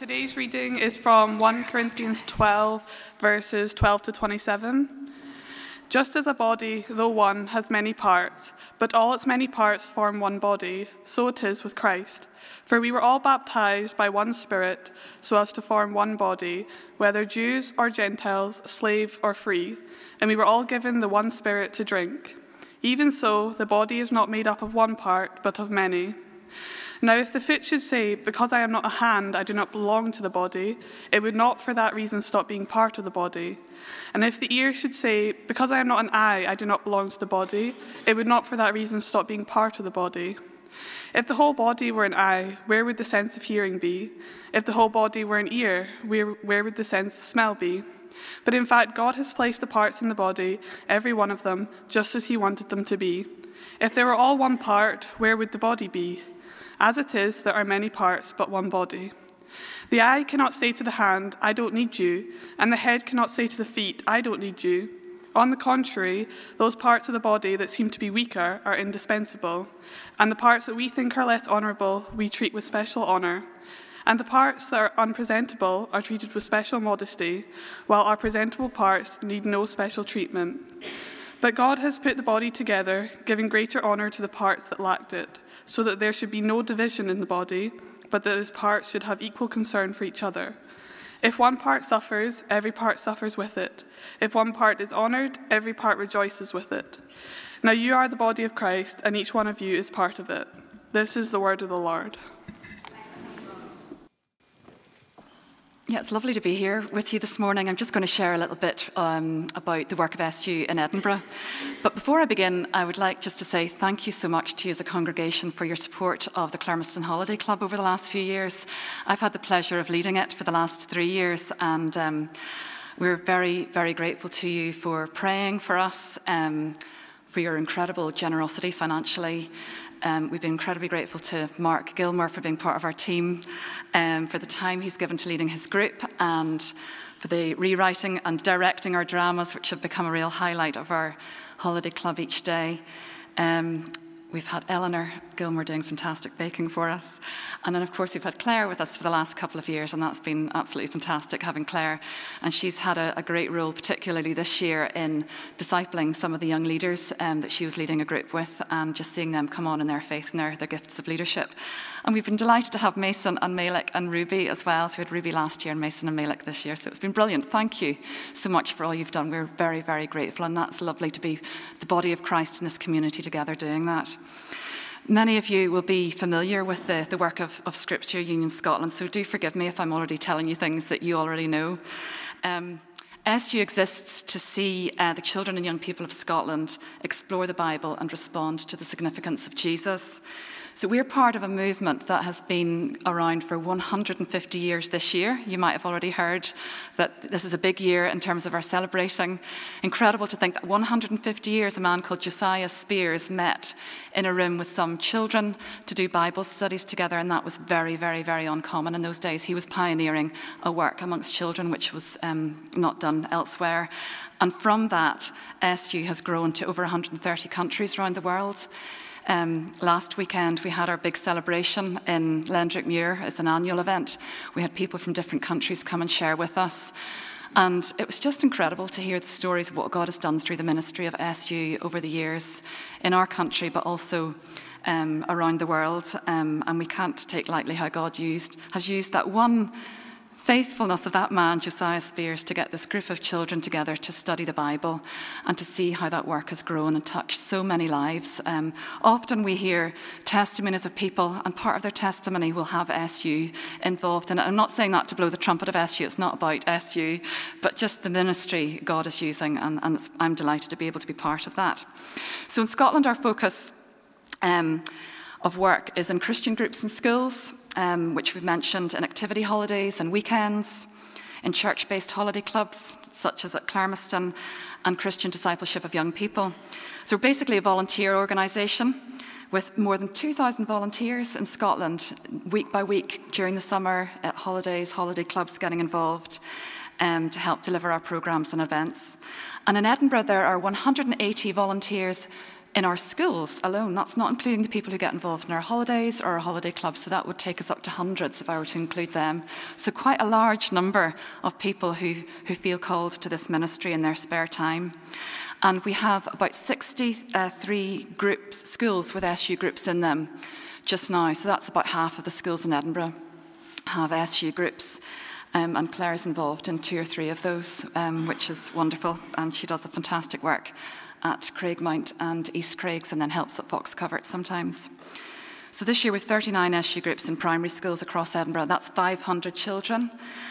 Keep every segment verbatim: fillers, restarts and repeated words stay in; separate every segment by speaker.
Speaker 1: Today's reading is from First Corinthians twelve, verses twelve to twenty-seven. Just as a body, though one, has many parts, but all its many parts form one body, so it is with Christ. For we were all baptized by one Spirit, so as to form one body, whether Jews or Gentiles, slave or free, and we were all given the one Spirit to drink. Even so, the body is not made up of one part, but of many. Now if the foot should say, because I am not a hand, I do not belong to the body, it would not for that reason stop being part of the body. And if the ear should say, because I am not an eye, I do not belong to the body, it would not for that reason stop being part of the body. If the whole body were an eye, where would the sense of hearing be? If the whole body were an ear, where, where would the sense of smell be? But in fact, God has placed the parts in the body, every one of them, just as he wanted them to be. If they were all one part, where would the body be? As it is, there are many parts, but one body. The eye cannot say to the hand, I don't need you, and the head cannot say to the feet, I don't need you. On the contrary, those parts of the body that seem to be weaker are indispensable, and the parts that we think are less honourable we treat with special honour, and the parts that are unpresentable are treated with special modesty, while our presentable parts need no special treatment. But God has put the body together, giving greater honour to the parts that lacked it, so that there should be no division in the body, but that its parts should have equal concern for each other. If one part suffers, every part suffers with it. If one part is honoured, every part rejoices with it. Now you are the body of Christ, and each one of you is part of it. This is the word of the Lord.
Speaker 2: Yeah, it's lovely to be here with you this morning. I'm just going to share a little bit um, about the work of S U in Edinburgh. But before I begin, I would like just to say thank you so much to you as a congregation for your support of the Clermiston Holiday Club over the last few years. I've had the pleasure of leading it for the last three years, and um, we're very, very grateful to you for praying for us, um, for your incredible generosity financially. Um, we've been incredibly grateful to Mark Gilmer for being part of our team, um, for the time he's given to leading his group, and for the rewriting and directing our dramas, which have become a real highlight of our holiday club each day. Um, we've had Eleanor Gilmer doing fantastic baking for us. And then, of course, we've had Claire with us for the last couple of years, and that's been absolutely fantastic having Claire. And she's had a, a great role, particularly this year, in discipling some of the young leaders um, that she was leading a group with, and just seeing them come on in their faith and their, their gifts of leadership. And we've been delighted to have Mason and Malik and Ruby as well. So we had Ruby last year and Mason and Malik this year. So it's been brilliant. Thank you so much for all you've done. We're very, very grateful. And that's lovely to be the body of Christ in this community together doing that. Many of you will be familiar with the, the work of, of Scripture Union Scotland, so do forgive me if I'm already telling you things that you already know. Um, S U exists to see uh, the children and young people of Scotland explore the Bible and respond to the significance of Jesus. So we're part of a movement that has been around for one hundred fifty years this year. You might have already heard that this is a big year in terms of our celebrating. Incredible to think that one hundred fifty years, a man called Josiah Spears met in a room with some children to do Bible studies together, and that was very, very, very uncommon in those days. He was pioneering a work amongst children which was um, not done elsewhere. And from that, S U has grown to over one hundred thirty countries around the world. Um, last weekend we had our big celebration in Lendrick-Muir. It's an annual event. We had people from different countries come and share with us, and it was just incredible to hear the stories of what God has done through the ministry of S U over the years in our country, but also um, around the world. Um, and we can't take lightly how God used has used that one faithfulness of that man, Josiah Spears, to get this group of children together to study the Bible and to see how that work has grown and touched so many lives. Um, often we hear testimonies of people, and part of their testimony will have S U involved in it. I'm not saying that to blow the trumpet of S U, it's not about S U, but just the ministry God is using, and, and I'm delighted to be able to be part of that. So in Scotland, our focus um, of work is in Christian groups and schools, Um, which we've mentioned, in activity holidays and weekends, in church-based holiday clubs, such as at Clermiston, and Christian discipleship of young people. So we're basically a volunteer organisation with more than two thousand volunteers in Scotland, week by week during the summer, at holidays, holiday clubs getting involved um, to help deliver our programmes and events. And in Edinburgh, there are one hundred eighty volunteers in our schools alone. That's not including the people who get involved in our holidays or our holiday clubs, so that would take us up to hundreds if I were to include them. So quite a large number of people who, who feel called to this ministry in their spare time. And we have about sixty-three groups, schools with S U groups in them just now. So that's about half of the schools in Edinburgh have S U groups. Um, and Claire's involved in two or three of those, um, which is wonderful. And she does a fantastic work at Craigmount and East Craigs, and then helps at Fox Covert sometimes. So this year we have thirty-nine S U groups in primary schools across Edinburgh. That's five hundred children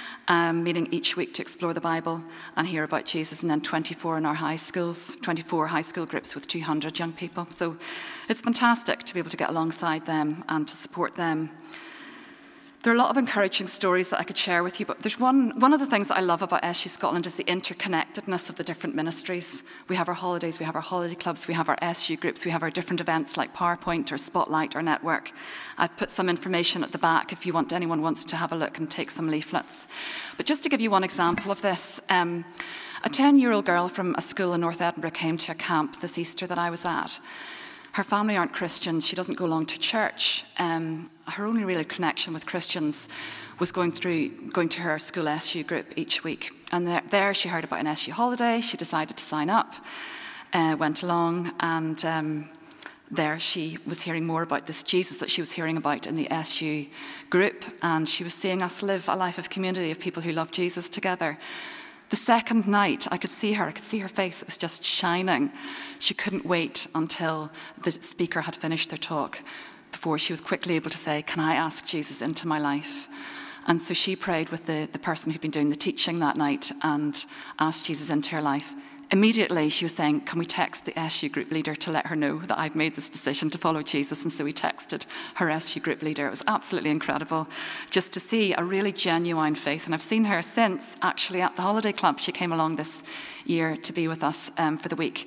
Speaker 2: um, meeting each week to explore the Bible and hear about Jesus, and then twenty-four in our high schools, twenty-four high school groups with two hundred young people. So it's fantastic to be able to get alongside them and to support them. There are a lot of encouraging stories that I could share with you, but there's one, one of the things that I love about S U Scotland is the interconnectedness of the different ministries. We have our holidays, we have our holiday clubs, we have our S U groups, we have our different events like PowerPoint or Spotlight or Network. I've put some information at the back if you want, anyone wants to have a look and take some leaflets. But just to give you one example of this, um, a ten-year-old girl from a school in North Edinburgh came to a camp this Easter that I was at. Her family aren't Christians. She doesn't go along to church. Um, her only real connection with Christians was going through going to her school S U group each week. And there, there she heard about an S U holiday. She decided to sign up, uh, went along, and um, there she was hearing more about this Jesus that she was hearing about in the S U group. And she was seeing us live a life of community of people who love Jesus together. The second night, I could see her, I could see her face, it was just shining. She couldn't wait until the speaker had finished their talk before she was quickly able to say, can I ask Jesus into my life? And so she prayed with the, the person who'd been doing the teaching that night and asked Jesus into her life. Immediately, she was saying, can we text the S U group leader to let her know that I've made this decision to follow Jesus? And so we texted her S U group leader. It was absolutely incredible just to see a really genuine faith. And I've seen her since, actually, at the holiday club. She came along this year to be with us um, for the week.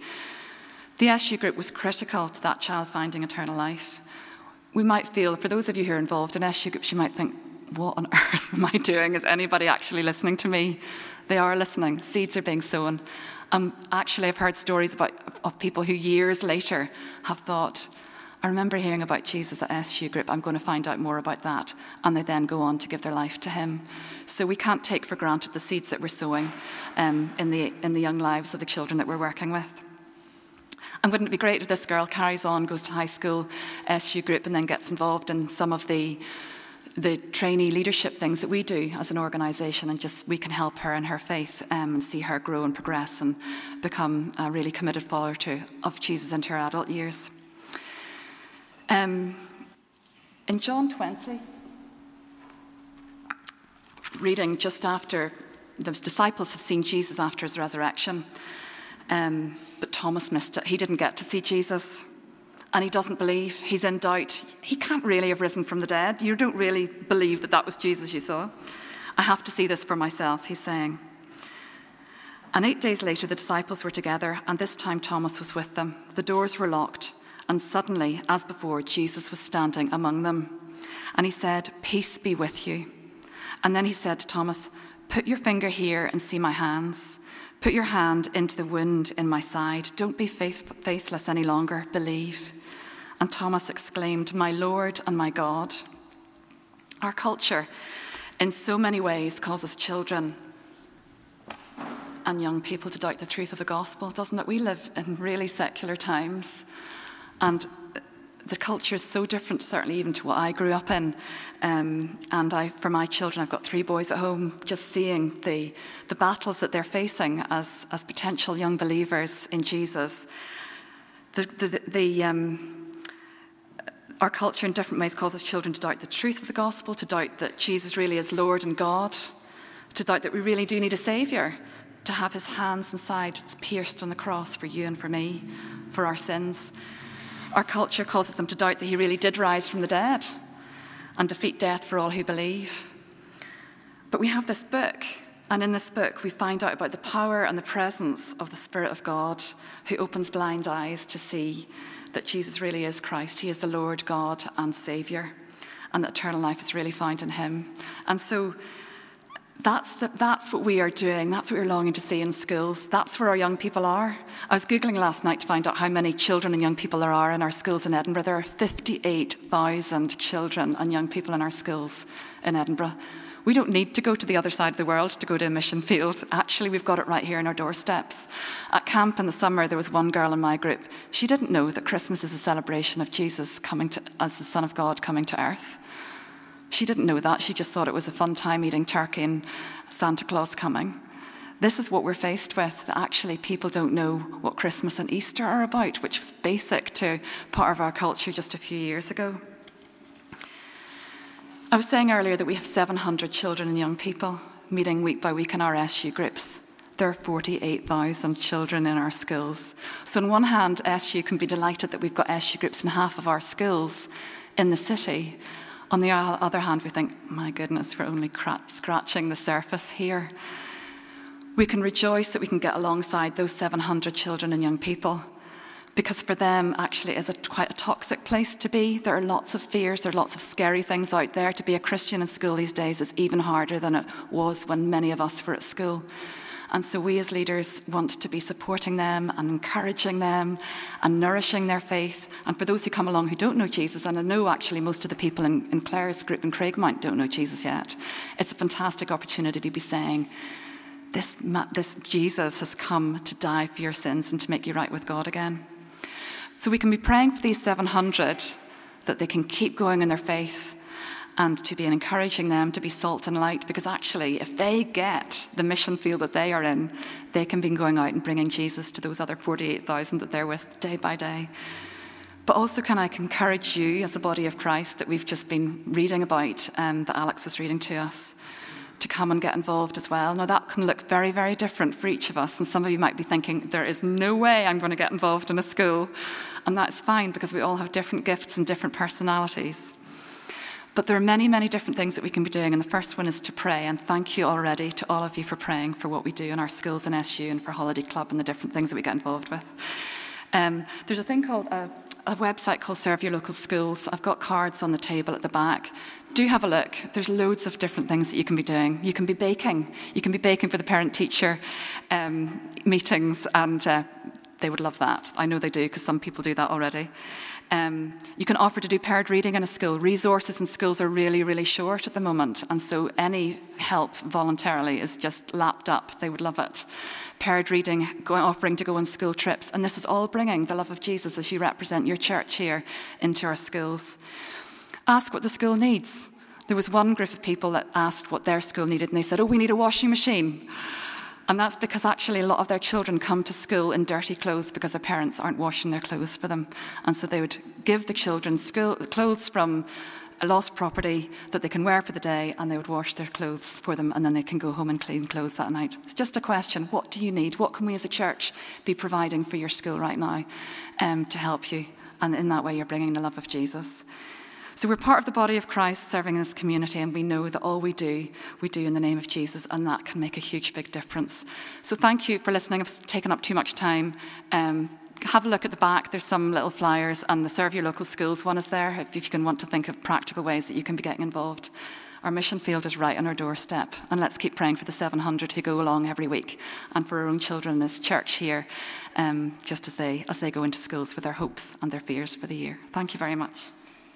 Speaker 2: The S U group was critical to that child finding eternal life. We might feel, for those of you who are involved in S U groups, you might think, what on earth am I doing? Is anybody actually listening to me? They are listening. Seeds are being sown. Um, actually, I've heard stories about of people who years later have thought, I remember hearing about Jesus at S U group, I'm going to find out more about that. And they then go on to give their life to him. So we can't take for granted the seeds that we're sowing um, in the in the young lives of the children that we're working with. And wouldn't it be great if this girl carries on, goes to high school S U group, and then gets involved in some of the the trainee leadership things that we do as an organisation, and just we can help her in her faith um, and see her grow and progress and become a really committed follower to, of Jesus into her adult years. Um, in John twenty, reading just after the disciples have seen Jesus after his resurrection, um, but Thomas missed it. He didn't get to see Jesus. And he doesn't believe, he's in doubt. He can't really have risen from the dead. You don't really believe that that was Jesus you saw. I have to see this for myself, he's saying. And eight days later, the disciples were together, and this time Thomas was with them. The doors were locked, and suddenly, as before, Jesus was standing among them. And he said, peace be with you. And then he said to Thomas, put your finger here and see my hands. Put your hand into the wound in my side. Don't be faith- faithless any longer, believe. And Thomas exclaimed, my Lord and my God. Our culture, in so many ways, causes children and young people to doubt the truth of the gospel, doesn't it? We live in really secular times, and the culture is so different, certainly even to what I grew up in. Um, and I, for my children, I've got three boys at home, just seeing the, the battles that they're facing as, as potential young believers in Jesus. The, the, the, um, our culture in different ways causes children to doubt the truth of the gospel, to doubt that Jesus really is Lord and God, to doubt that we really do need a saviour, to have his hands and side pierced on the cross for you and for me, for our sins. Our culture causes them to doubt that he really did rise from the dead and defeat death for all who believe. But we have this book, and in this book we find out about the power and the presence of the Spirit of God, who opens blind eyes to see that Jesus really is Christ. He is the Lord, God and Saviour, and that eternal life is really found in him. And so That's, the, that's what we are doing. That's what we're longing to see in schools. That's where our young people are. I was Googling last night to find out how many children and young people there are in our schools in Edinburgh. There are fifty-eight thousand children and young people in our schools in Edinburgh. We don't need to go to the other side of the world to go to a mission field. Actually, we've got it right here in our doorsteps. At camp in the summer, there was one girl in my group. She didn't know that Christmas is a celebration of Jesus coming to, as the Son of God coming to earth. She didn't know that. She just thought it was a fun time eating turkey and Santa Claus coming. This is what we're faced with. Actually, people don't know what Christmas and Easter are about, which was basic to part of our culture just a few years ago. I was saying earlier that we have seven hundred children and young people meeting week by week in our S U groups. There are forty-eight thousand children in our schools. So on one hand, S U can be delighted that we've got S U groups in half of our schools in the city. On the other hand, we think, my goodness, we're only cra- scratching the surface here. We can rejoice that we can get alongside those seven hundred children and young people, because for them, actually, it is a, quite a toxic place to be. There are lots of fears, there are lots of scary things out there. To be a Christian in school these days is even harder than it was when many of us were at school. And so we as leaders want to be supporting them and encouraging them and nourishing their faith. And for those who come along who don't know Jesus, and I know actually most of the people in, in Clare's group in Craigmount don't know Jesus yet, it's a fantastic opportunity to be saying, this, this Jesus has come to die for your sins and to make you right with God again. So we can be praying for these seven hundred that they can keep going in their faith, and to be encouraging them to be salt and light, because actually if they get the mission field that they are in, they can be going out and bringing Jesus to those other forty-eight thousand that they're with day by day. But also can I encourage you as the body of Christ that we've just been reading about, um, that Alex was reading to us, to come and get involved as well. Now that can look very, very different for each of us, and some of you might be thinking, there is no way I'm going to get involved in a school, and that's fine because we all have different gifts and different personalities. But there are many, many different things that we can be doing, and the first one is to pray, and thank you already to all of you for praying for what we do in our schools in S U and for Holiday Club and the different things that we get involved with. Um, there's a thing called, a, a website called Serve Your Local Schools. I've got cards on the table at the back. Do have a look. There's loads of different things that you can be doing. You can be baking. You can be baking for the parent-teacher um, meetings, and uh, they would love that. I know they do, because some people do that already. Um, you can offer to do paired reading in a school. Resources in schools are really, really short at the moment, and so any help voluntarily is just lapped up. They would love it. Paired reading, go, offering to go on school trips, and this is all bringing the love of Jesus as you represent your church here into our schools. Ask what the school needs. There was one group of people that asked what their school needed, and they said, oh, we need a washing machine. And that's because actually a lot of their children come to school in dirty clothes because their parents aren't washing their clothes for them. And so they would give the children school, clothes from a lost property that they can wear for the day, and they would wash their clothes for them, and then they can go home and clean clothes that night. It's just a question. What do you need? What can we as a church be providing for your school right now um, to help you? And in that way, you're bringing the love of Jesus. So we're part of the body of Christ serving in this community, and we know that all we do, we do in the name of Jesus, and that can make a huge, big difference. So thank you for listening. I've taken up too much time. Um, have a look at the back. There's some little flyers, and the Serve Your Local Schools one is there, if you can want to think of practical ways that you can be getting involved. Our mission field is right on our doorstep, and let's keep praying for the seven hundred who go along every week, and for our own children in this church here, um, just as they, as they go into schools with their hopes and their fears for the year. Thank you very much.